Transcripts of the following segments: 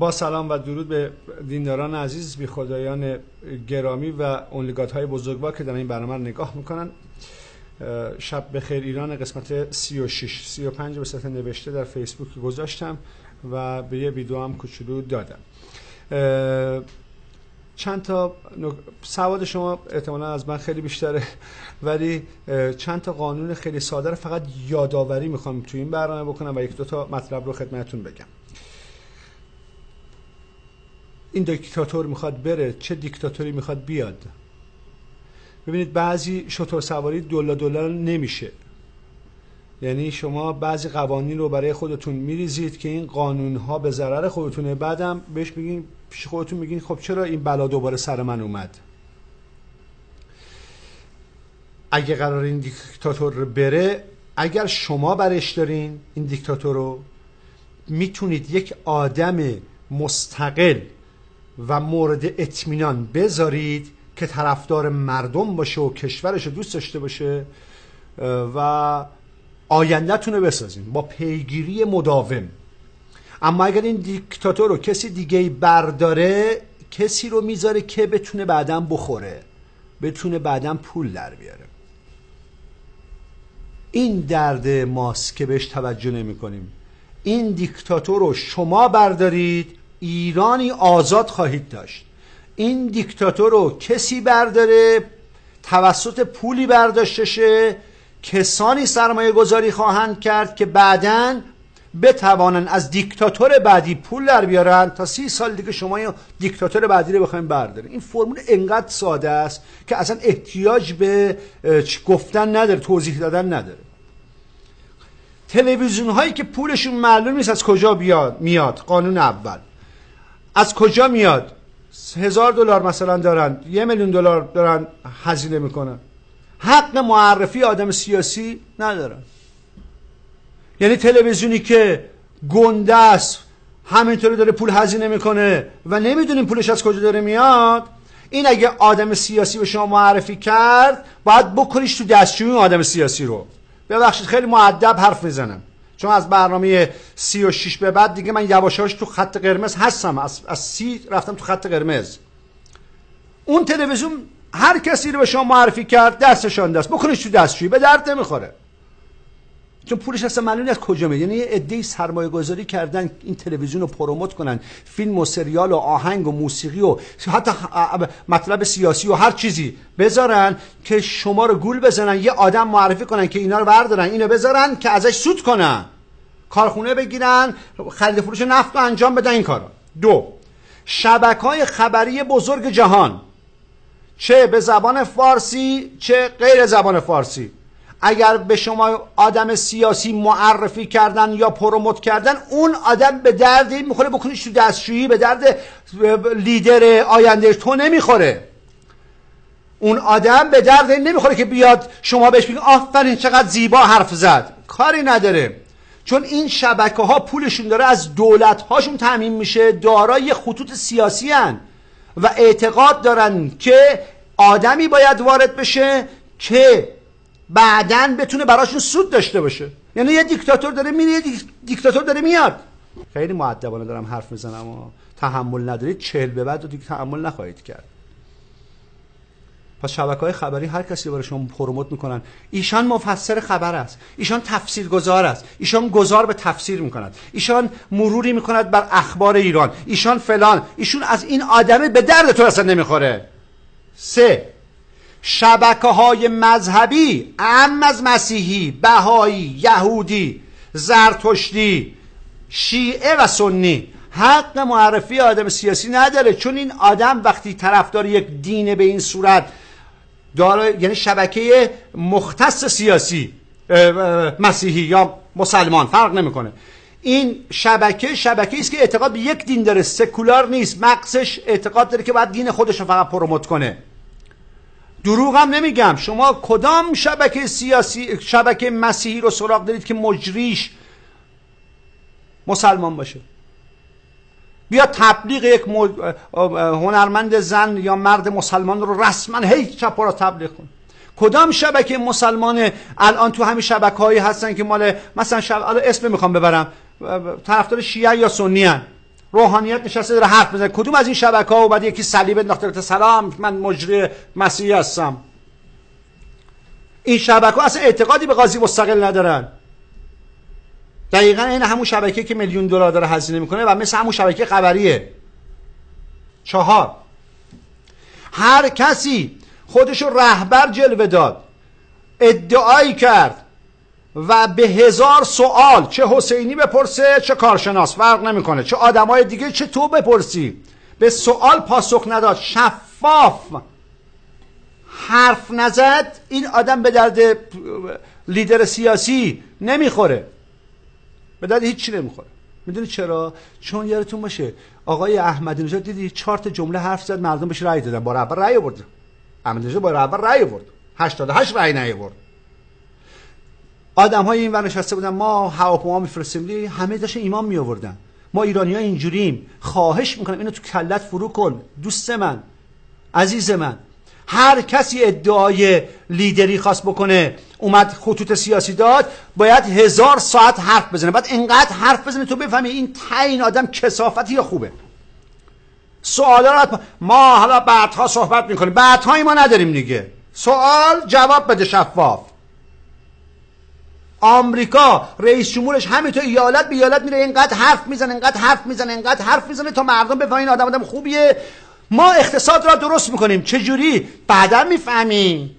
با سلام و درود به دینداران عزیز، بی خدایان گرامی و اونلیگات بزرگوار که در این برنامه رو نگاه میکنن. شب بخیر ایران قسمت 36 35 به صورت نوشته در فیسبوک گذاشتم و به یه ویدیو هم کوچولو دادم. چند تا سواد شما احتمالاً از من خیلی بیشتره، ولی چند تا قانون خیلی ساده رو فقط یادآوری میخوام توی این برنامه بکنم و یک دو تا مطلب رو خدمتتون بگم. این دیکتاتور میخواد بره، چه دیکتاتوری میخواد بیاد؟ ببینید بعضی شتر سواری دلار نمیشه. یعنی شما بعضی قوانین رو برای خودتون میریزید که این قانون ها به ضرر خودتونه، بعدم بهش میگین، پیش خودتون میگین خب چرا این بلا دوباره سر من اومد؟ اگه قرار این دیکتاتور بره، اگر شما برش دارین این دیکتاتور رو، میتونید یک آدم مستقل و مورد اطمینان بذارید که طرفدار مردم باشه و کشورش رو دوست داشته باشه و آینده‌تون رو بسازین با پیگیری مداوم. اما اگر این دیکتاتور رو کسی دیگه برداره، کسی رو میذاره که بتونه بعداً بخوره، بتونه بعداً پول در بیاره. این درد ماست که بهش توجه نمی کنیم. این دیکتاتور رو شما بردارید، ایرانی آزاد خواهید داشت. این دیکتاتور رو کسی برداره، توسط پولی برداشته شه، کسانی سرمایه گذاری خواهند کرد که بعداً بتوانن از دیکتاتور بعدی پول در بیارن تا 30 سال دیگه شما این دیکتاتور بعدی رو بخواید بردارید. این فرمول انقدر ساده است که اصلا احتیاج به گفتن نداره، توضیح دادن نداره. تلویزیون هایی که پولشون معلوم نیست از کجا میاد، قانون اول از کجا میاد، $1000 مثلا دارن، $1,000,000 دارن هزینه میکنن، حق معرفی آدم سیاسی ندارن. یعنی تلویزیونی که گنده است همینطوری داره پول هزینه میکنه و نمیدونیم پولش از کجا داره میاد، این اگه آدم سیاسی به شما معرفی کرد باید بکنیش تو دستشویی آدم سیاسی رو. ببخشید خیلی مؤدب حرف میزنم، چون از برنامه 36 به بعد دیگه من یواشاش تو خط قرمز هستم، از 30 رفتم تو خط قرمز. اون تلویزیون هر کسی رو به شما معرفی کرد دستشان دست بکنیش تو دستشویی، به درد نمیخوره، چون پولش اصلا معلوم نیست از کجا میاد. یعنی یه عده‌ای سرمایه گذاری کردن این تلویزیون رو پروموت کنن، فیلم و سریال و آهنگ و موسیقی و حتی مطلب سیاسی و هر چیزی بذارن که شما رو گول بزنن، یه آدم معرفی کنن که اینا رو بردارن، اینو بذارن که ازش سود کنن، کارخونه بگیرن، خرید فروش نفت رو انجام بدن. این کارا. 2. شبکه‌های خبری بزرگ جهان، چه به زبان فارسی چه غیر زبان فارسی، اگر به شما آدم سیاسی معرفی کردن یا پروموت کردن، اون آدم به درد میخوره بکنیش تو دستشویی، به درد لیدر آینده تو نمیخوره. اون آدم به درد نمیخوره که بیاد شما بهش بگید آفرین چقدر زیبا حرف زد، کاری نداره. چون این شبکه ها پولشون داره از دولت هاشون تامین میشه، دارای خطوط سیاسی هن و اعتقاد دارن که آدمی باید وارد بشه که بعدن بتونه براشون سود داشته باشه. یعنی یه دیکتاتور داره میره، یه دیکتاتور داره میاد. خیلی مؤدبانه دارم حرف میزنم و تحمل ندارید، 40 به بعد دیگه تحمل نخواهید کرد. پس شبکه‌های خبری هر کسی برای شما پروموت میکنن، ایشان مفسر خبر است، ایشان تفسیرگزار است، ایشان گزار به تفسیر میکند، ایشان مروری میکند بر اخبار ایران، ایشان فلان، ایشون از این آدمه به درد تو اصلا نمیخوره. 3. شبکه‌های مذهبی، اعم از مسیحی، بهایی، یهودی، زرتشتی، شیعه و سنی، حق معرفی آدم سیاسی نداره. چون این آدم وقتی طرفدار یک دین به این صورت داره، یعنی شبکه مختص سیاسی، مسیحی یا مسلمان فرق نمیکنه، این شبکه است که اعتقاد به یک دین داره، سکولار نیست، مغزش اعتقاد داره که باید دین خودش رو فقط پروموت کنه. دروغ هم نمیگم. شما کدام شبکه سیاسی، شبکه مسیحی رو سراغ دارید که مجریش مسلمان باشه؟ بیا تبلیغ یک هنرمند زن یا مرد مسلمان رو رسما هی چپ و راست تبلیغ کن. کدام شبکه مسلمان الان تو همین شبکه‌هایی هستن که مال مثلا اسم میخوام ببرم، طرفدار شیعه یا سنی ان، روحانیت نشسته داره حرف میزنه. کدوم از این شبکه‌ها اومد یکی صلیب انداخته سلام من مجری مسیحی هستم؟ این شبکه‌ها اصلا اعتقادی به قاضی مستقل ندارن. دقیقاً این همون شبکه‌ای که $1,000,000 داره هزینه میکنه و مثل همون شبکه خبریه. 4 هر کسی خودشو رهبر جلوه داد، ادعایی کرد و به 1000 سوال، چه حسینی بپرسه چه کارشناس فرق نمیکنه، چه آدمای دیگه چه تو بپرسی، به سوال پاسخ نداد، شفاف حرف نزد، این آدم به درد لیدر سیاسی نمیخوره، به درد هیچی نمیخوره. میدونی چرا؟ چون یادتون باشه آقای احمدی نژاد دیدی 4 جمله حرف زد، مردم بهش رأی دادن، بار اول رأی آورد. احمدی نژاد بار اول رأی آورد، 88 رأی نیاورد. آدم‌های این ور نشسته بودن، ما هواپیما میفرستیم، همه داشتن ایمان می آوردن. ما ایرانی‌ها اینجوریم، خواهش میکنم اینو تو کلت فرو کن دوست من، عزیز من. هر کسی ادعای لیدری خواست بکنه اومد خطوط سیاسی داد، باید 1000 ساعت حرف بزنه، بعد اینقدر حرف بزنه تو بفهمی این این آدم کثافتی یا خوبه. سوالا رو ما حالا بعدها صحبت میکنیم، بعدهایی ما نداریم دیگه. سوال جواب بده شفاف. آمریکا رئیس جمهورش همینطور ایالت به ایالت میره، اینقدر حرف میزنه، اینقدر حرف میزنه، اینقدر حرف میزنه تا مردم بفهمن این آدم خوبیه. ما اقتصاد را درست میکنیم، چه جوری؟ بعدا میفهمیم.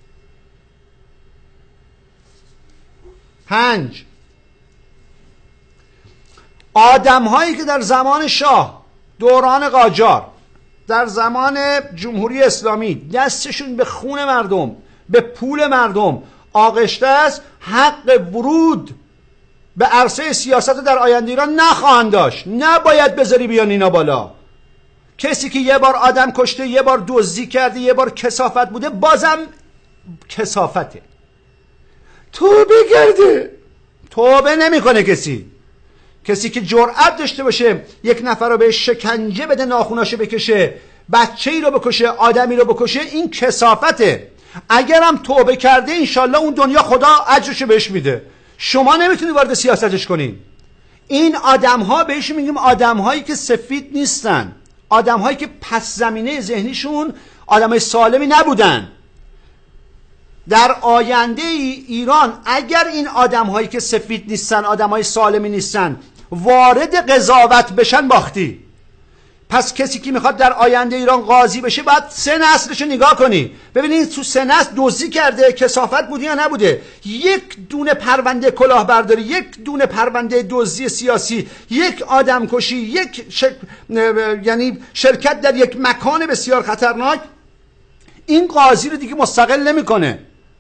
5 آدم هایی که در زمان شاه، دوران قاجار، در زمان جمهوری اسلامی دستشون به خون مردم، به پول مردم آغشته است، حق ورود به عرصه سیاست در آینده ایران نخواهند داشت. نباید بذاری بیان اینا بالا. کسی که یه بار آدم کشته، یه بار دزدی کرده، یه بار کثافت بوده، بازم کثافته. توبه کرده، توبه نمیکنه کسی که جرأت داشته باشه یک نفر رو به شکنجه بده، ناخوناشو بکشه، بچه‌ای رو بکشه، آدمی رو بکشه، این کثافته. اگرم توبه کرده انشالله اون دنیا خدا اجرشو بهش میده. شما نمیتونی وارد سیاستش کنین. این آدم‌ها بهش میگیم آدم‌هایی که سفید نیستن، آدم‌هایی که پس زمینه ذهنیشون آدمای سالمی نبودن. در آینده ایران اگر این آدم‌هایی که سفید نیستن، آدم‌های سالمی نیستن، وارد قضاوت بشن، باختی. پس کسی که میخواد در آینده ایران قاضی بشه باید 3 نسلشو نگاه کنی، ببینید تو 3 نسل دزدی کرده، کثافت بوده یا نبوده. یک دونه پرونده کلاهبرداری، یک دونه پرونده دزدی سیاسی، یک آدم کشی، یعنی شرکت در یک مکان بسیار خطرناک، این قاضی رو دیگه مستقل نمیکنه،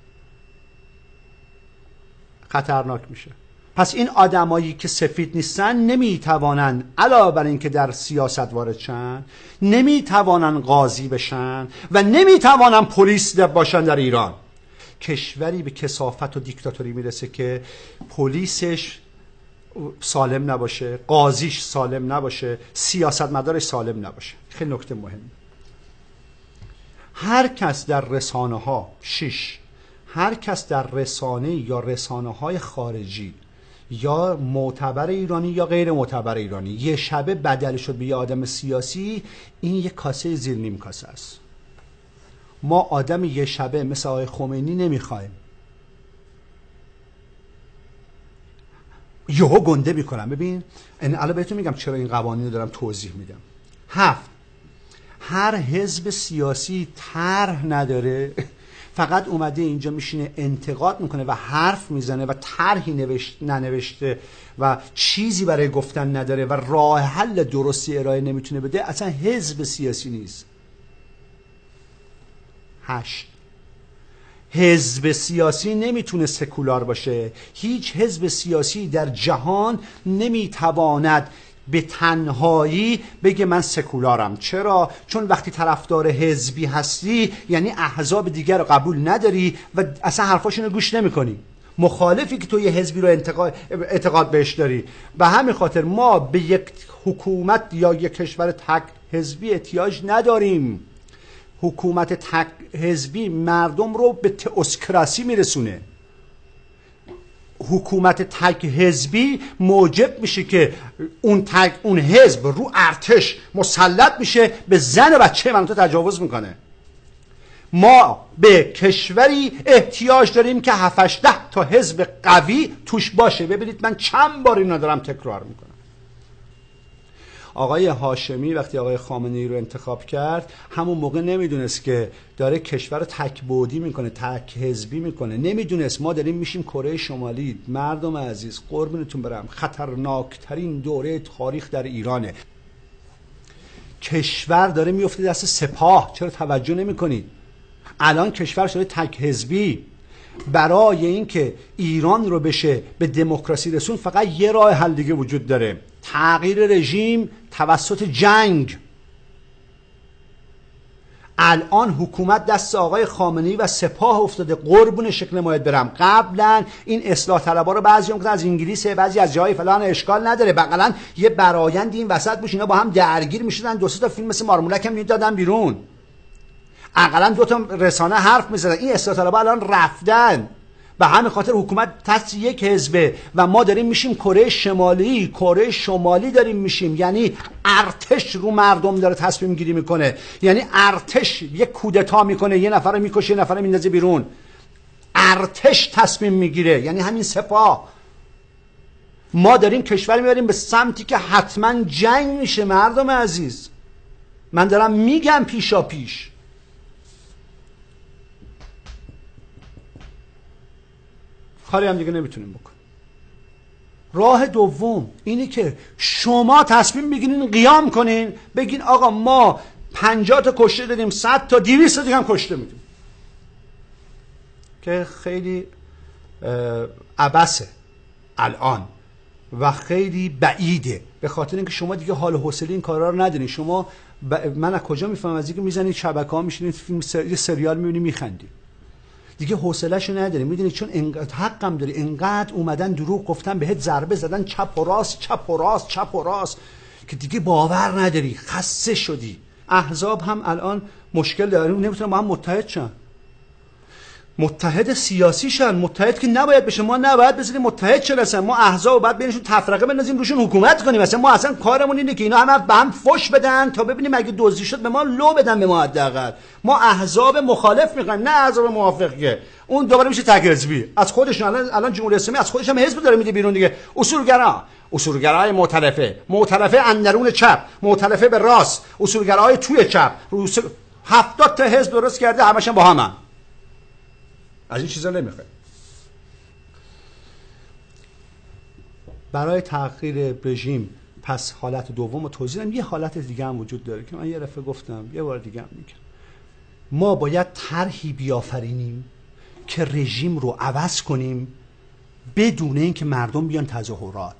خطرناک میشه. پس این آدمایی که سفید نیستن نمیتوانن علاوه بر این که در سیاست وارد شن، نمیتوانن قاضی بشن و نمیتوانن پلیس باشن در ایران. کشوری به کثافت و دیکتاتوری میرسه که پلیسش سالم نباشه، قاضیش سالم نباشه، سیاستمدارش سالم نباشه. خیلی نکته مهمه. هر کس در رسانه ها 6 هر کس در رسانه یا رسانه های خارجی یا معتبر ایرانی یا غیر معتبر ایرانی یه شبه بدل شد به یه آدم سیاسی، این یه کاسه زیر نیم کاسه است. ما آدم یه شبه مثل آقای خمینی نمیخوایم. یهو گنده میکنم. ببین الان بهتون میگم چرا این قوانین رو دارم توضیح میدم. 7 هر حزب سیاسی طرح نداره، فقط اومده اینجا میشینه انتقاد میکنه و حرف میزنه و طرحی ننوشته و چیزی برای گفتن نداره و راه حل درستی ارائه نمیتونه بده، اصلا حزب سیاسی نیست. 8 حزب سیاسی نمیتونه سکولار باشه. هیچ حزب سیاسی در جهان نمیتواند به تنهایی بگه من سکولارم. چرا؟ چون وقتی طرفدار حزبی هستی یعنی احزاب دیگر رو قبول نداری و اصلا حرفاشون رو گوش نمی کنی. مخالفی که تو یه حزبی رو اعتقاد بهش داری. به همین خاطر ما به یک حکومت یا یک کشور تک حزبی احتیاج نداریم. حکومت تک حزبی مردم رو به تئوکراسی میرسونه. حکومت تک حزبی موجب میشه که اون حزب رو ارتش مسلط میشه، به زن و بچه مناطق تجاوز میکنه. ما به کشوری احتیاج داریم که 7-8 تا حزب قوی توش باشه. ببینید من چند بار اینو دارم تکرار میکنم. آقای هاشمی وقتی آقای خامنه‌ای رو انتخاب کرد، همون موقع نمیدونست که داره کشور رو تک بعدی میکنه، تک حزبی میکنه. نمیدونست ما داریم میشیم کره شمالی. مردم عزیز قربونتون برم، خطرناکترین دوره تاریخ در ایرانه. کشور داره میفته دست سپاه. چرا توجه نمیکنید؟ الان کشور شده تک حزبی. برای اینکه ایران رو بشه به دموکراسی رسون، فقط یه راه حل دیگه وجود داره: تغییر رژیم توسط جنگ. الان حکومت دست آقای خامنه‌ای و سپاه افتاده. قربون شکل ماید برم. قبلا این اصلاح طلبها رو بعضی میگفتن از انگلیس، بعضی از جای فلان، اشکال نداره. بغلا یه برآیند این وسط بود، اینا با هم درگیر میشدن، 2-3 تا فیلم مثل مارمولک هم میدادن بیرون. اقلا 2 تا رسانه حرف میزدن. این اصلاح طلبها الان رفتن. به همین خاطر حکومت تحت یک حزبه و ما داریم میشیم کره شمالی. کره شمالی داریم میشیم، یعنی ارتش رو مردم داره تصمیم گیری میکنه. یعنی ارتش یک کودتا میکنه، یه نفر رو میکشه، یه نفر رو میندازه بیرون. ارتش تصمیم میگیره، یعنی همین سپاه. ما داریم کشور میبریم به سمتی که حتما جنگ میشه. مردم عزیز من دارم میگم پیشا پیش. کاری هم دیگه نمیتونیم بکنیم. راه دوم اینی که شما تصمیم بگیرین قیام کنین، بگین آقا ما 50 تا کشته دادیم، 100 تا 200 تا دیگه هم کشته میدیم، که خیلی عبثه الان و خیلی بعیده، به خاطر اینکه شما دیگه حال و حوصله این کارا رو ندارین. شما من از کجا میفهمم؟ از اینکه میزنید شبکه‌ها، میشینید فیلم سریال میبینید میخندید، دیگه حوصله‌شو نداری. میدونی چون انقدر حقم داری، انقدر اومدن دروغ گفتن، بهت ضربه زدن چپ و راست چپ و راست چپ و راست که دیگه باور نداری، خسته شدی. احزاب هم الان مشکل دارن، نمیتونن با هم متحد شن، متحد سیاسی شن. متحد که نباید بشه. ما نباید بذاریم متحد شن. اصلا ما احزاب بعد بینشون تفرقه بندازیم، روشون حکومت کنیم. مثلا ما اصلا کارمون اینه که اینا همه به هم فوش بدن تا ببینیم اگه دزدی شد به ما لو بدن، به ما حداقل. ما احزاب مخالف میخوایم، نه احزاب موافقه. اون دوباره میشه تک حزبی از خودشون. الان جمهوری اسلامی از خودش هم حزب داره میده بیرون دیگه. اصولگرای معتلفه اندرون چپ، معتلفه به راست، اصولگرای توی چپ، 70 تا حزب درست کرده، همشون با هم. از این چیزا نمیخواد. برای تغییر رژیم پس حالت دوم رو توضیح دادم. یه حالت دیگه هم وجود داره که من یه دفعه گفتم، یه بار دیگه هم میگم. ما باید طرحی بیافرینیم که رژیم رو عوض کنیم بدون اینکه مردم بیان تظاهرات،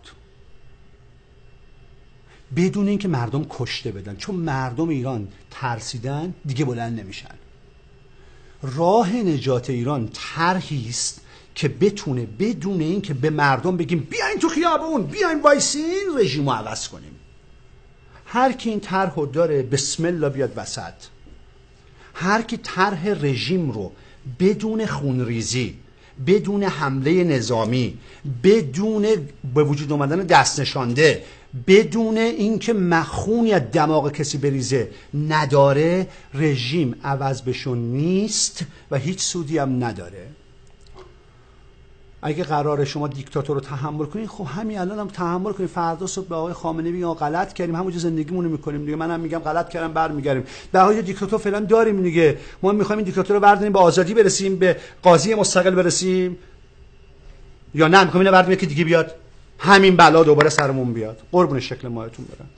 بدون اینکه مردم کشته بدن، چون مردم ایران ترسیدن دیگه بلند نمیشن. راه نجات ایران طرحی است که بتونه بدون اینکه به مردم بگیم بیاین تو خیابون، بیاین وایسین، رژیمو عوض کنیم. هر کی این طرحو داره بسم الله بیاد وسط. هر کی طرح رژیم رو بدون خونریزی، بدون حمله نظامی، بدون به وجود آمدن دست نشانده، بدون اینکه مخونی از دماغ کسی بریزه نداره، رژیم عوض بشون نیست و هیچ سودی هم نداره. اگه قراره شما دیکتاتور رو تحمل کنین، خب همین الان هم تحمل کنین. فردا صبح به آقای خامنه‌ای بگین غلط کردیم، همونجا زندگیمون رو میکنیم دیگه. منم میگم غلط کردم، برمیگردیم. به حال دیکتاتور فعلا داریم دیگه. ما میخوایم این دیکتاتور رو برداریم به آزادی برسیم، به قاضی مستقل برسیم، یا نه میخوایم اینو برداریم که دیگه بیاد همین بلا دوباره سرمون بیاد؟ قربون شکل ماهتون برم.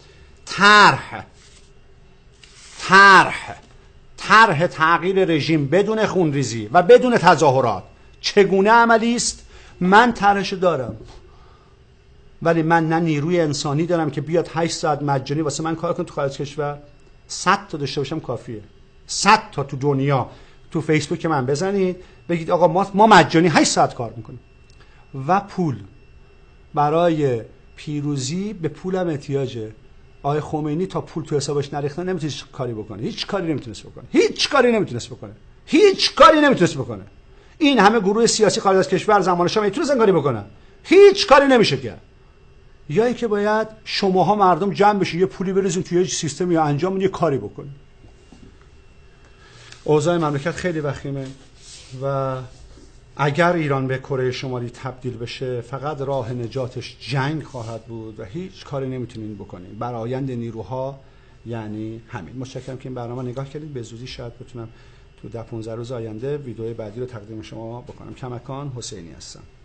طرح تغییر رژیم بدون خونریزی و بدون تظاهرات چگونه عملی است؟ من طرحشو دارم، ولی من نه نیروی انسانی دارم که بیاد 8 ساعت مجانی واسه من کار کنه تو خارج کشور. 100 تا داشته باشم کافیه. 100 تا تو دنیا تو فیسبوک من بزنید بگید آقا ما مجانی 8 ساعت کار میکنیم. و پول، برای پیروزی به پولم احتیاجه. آقای خمینی تا پول تو حسابش نریختن نمیتونست کاری بکنه. هیچ کاری نمیتونست بکنه. این همه گروه سیاسی خارج از کشور زمان شاه میتونستن کاری بکنن؟ هیچ کاری نمیشه کرد. یا اینکه باید شماها مردم جمع بشید، یه پولی بریزین توی سیستم یا انجام بدین، یه کاری بکنید. اوضاع مملکت خیلی وخیمه و اگر ایران به کره شمالی تبدیل بشه فقط راه نجاتش جنگ خواهد بود و هیچ کاری نمیتونین بکنین. برآیند نیروها یعنی همین. متشکرم که این برنامه نگاه کردید. به زودی شاید بتونم تو 10-15 روز آینده ویدیو بعدی رو تقدیم شما بکنم. کماکان حسینی هستم.